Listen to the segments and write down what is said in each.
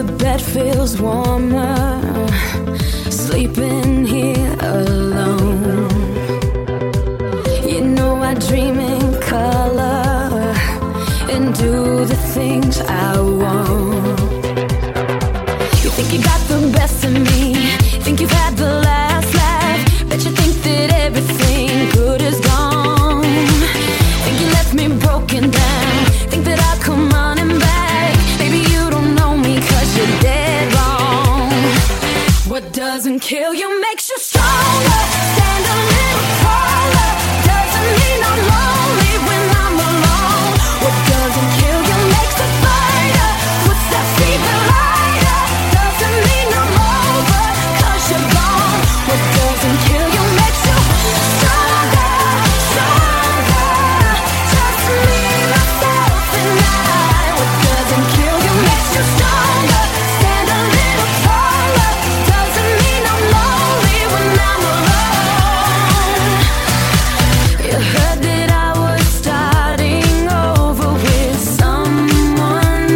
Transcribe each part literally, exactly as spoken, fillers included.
bed feels warmer, sleeping here alone. You know I dream in color and do the things I want. You think you got the best of me, think you've had the last laugh, bet you think that everything good is gone. Think you left me broken down, think that I'll come running back. Maybe you don't know me cause you're dead wrong. What doesn't kill you makes you stronger. Stand a little taller. Doesn't mean I'm lonely when I'm alone. What doesn't kill you makes a fighter. Puts that fever lighter. Doesn't mean I'm over cause you're gone. What doesn't kill you makes you stronger, stronger. Just me, myself and I. What doesn't kill you makes you stronger. Stand a little taller. Doesn't mean I'm lonely when I'm alone. You heard that I was starting over with someone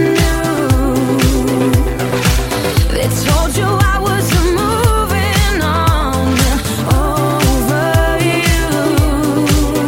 new. They told you I was moving on over you.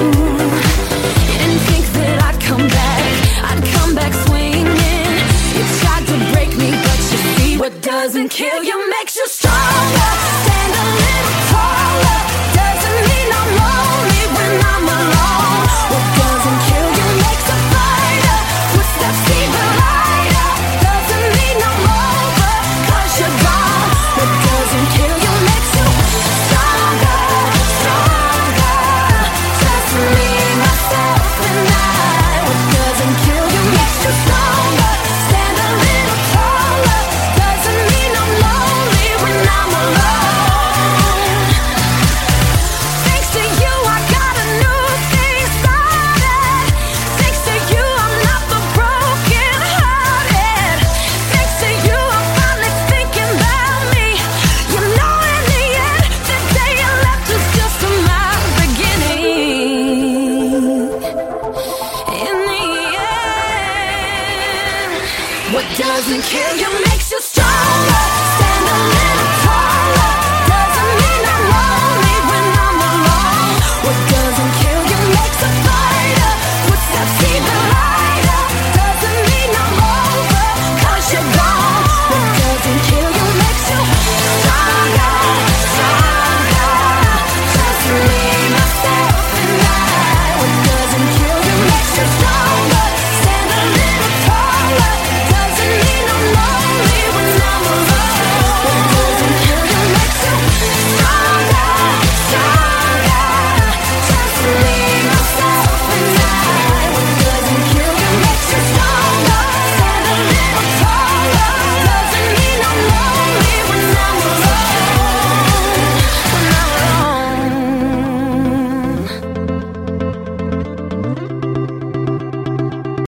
You didn't think that I'd come back, I'd come back swinging. You tried to break me, but you see what doesn't kill you makes you stronger. Stand a little taller. Doesn't mean I'm lonely when I'm alone. What doesn't kill you makes a fighter. Puts that fever lighter. Doesn't mean I'm over cause you're gone. What doesn't kill you makes you stronger, stronger. Just me, myself and I. What doesn't kill you makes you stronger. Stand a little taller. Doesn't mean I'm lonely when I'm alone. Thanks to you I got a new thing started. Thanks to you I'm not the broken hearted. Thanks to you I'm finally thinking about me. You know in the end the day you left was just my beginning. In the end, what doesn't kill you makes